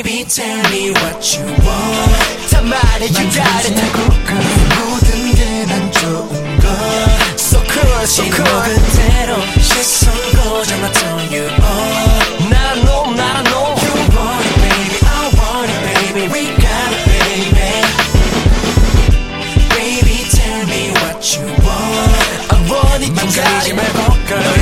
Baby tell me what you want 다 말해줘 다르다고 모든 게 난 좋은 걸 So cool so cool 그대로 시선 고정 I turn you on 나 know 나 know You want it baby I want it baby We got it baby Baby tell me what you want I want it you got it 말고 girl